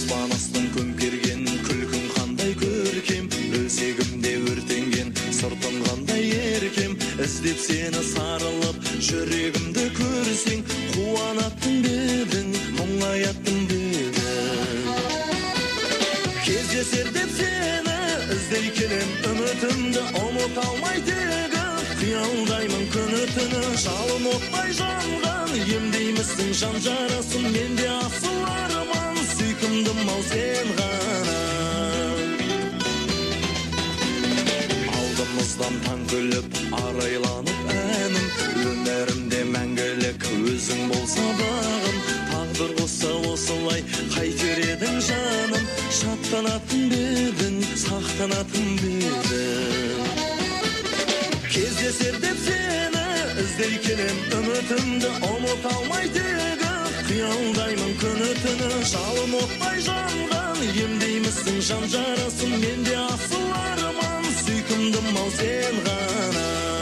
аспан астын көмкерген күлкің қандай көркем, өзегімде өртенген сыртың қандай еркем, іздеп сені сарылып жүрегімді көрсең, қуанаттың бедің, мұңаяттың бедің. Кездесер деп сені іздей келем, үмітімді ұмыта алмай тегі, қиялдаймын күні түні, жалын оттай жанған, емдеймісің жан жарасын, менде асыл арман, сүйкімдім ау сен ғана. Алдымыздан таң күліп, арайланып әнім, өмірімде мәңгілік өзің болса бағым, тағдыр қосса осылай қайтер едің жаным, шаттанатын бедің, сақтанатын бедің. Кездесер деп сені іздей келем, үмітімді ұмыта алмай тегі, қиялдаймын күні түні, жалын оттай жанған, емдеймісің жан жарасын, менде асыл арман, сүйкімдім ау сен ғана.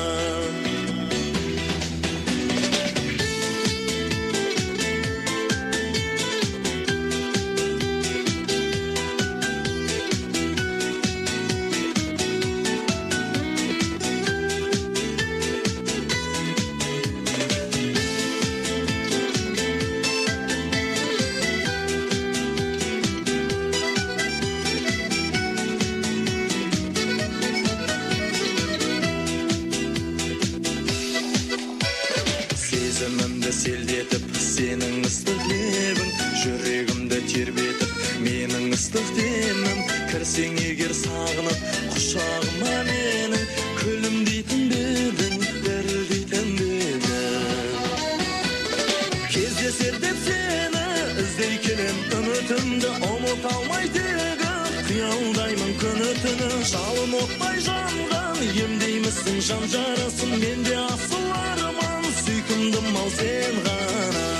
Сезімімді селдетіп, сенің ыстық лебің, жүрегімді тербетіп, менің ыстық демім, кірсең егер сағынып, құшағыма менің, күлімдейтін бедің, дірілдейтін бедің. Кездесер деп сені іздей келем, үмітімді ұмыта алмай тегі, қиялдаймын күні түні, жалын оттай жанған, емдеймісің жан жарасын, менде асыл арман, сүйкімдім ау сен ғана.